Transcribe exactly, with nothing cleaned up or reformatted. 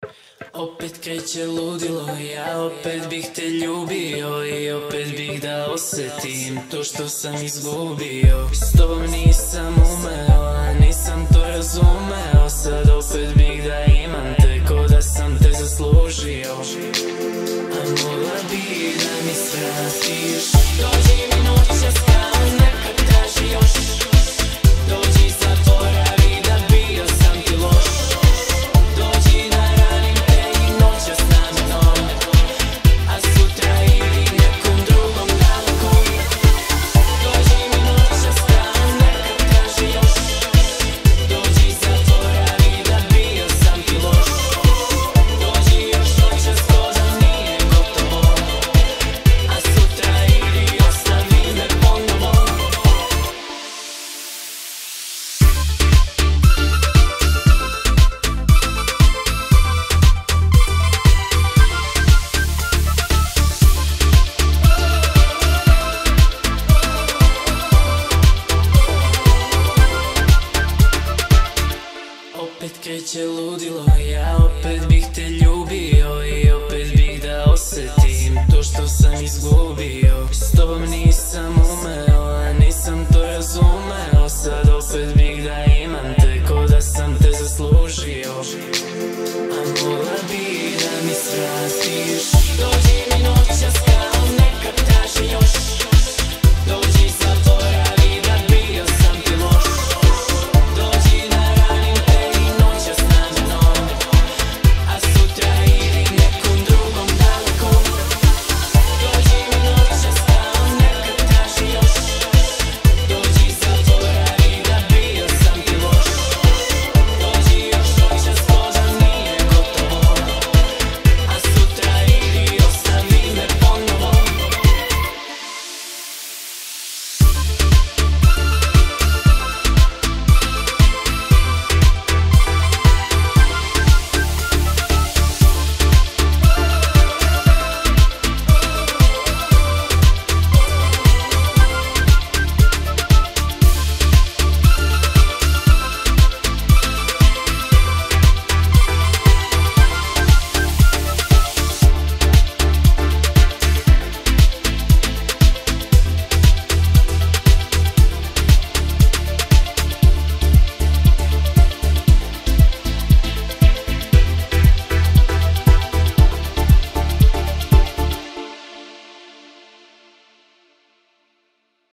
Opet kreće ludilo, ja opet bih te ljubio i opet bih da osjetim to što sam izgubio. S tobom nisam umeo, a nisam to razumeo. Sad opet bih da imam te ko da sam te zaslužio. A mogla bi da mi svratiš. Dođi mi noćas kao nekad traži još. Dođi zaboravi da bio sam ti loš. Dođi da ranim te i noćas namenom, a sutra ili nekom drugom dalekom. Dođi mi noćas kao nekad traži još. Dođi zaboravi da bio sam ti loš. Dođi još noćas ko da nije gotovo, a sutra ili ostavi me ponovo. Opet kreće ludilo, ja opet bih te ljubio i opet bih da osjetim to što sam izgubio. S tobom nisam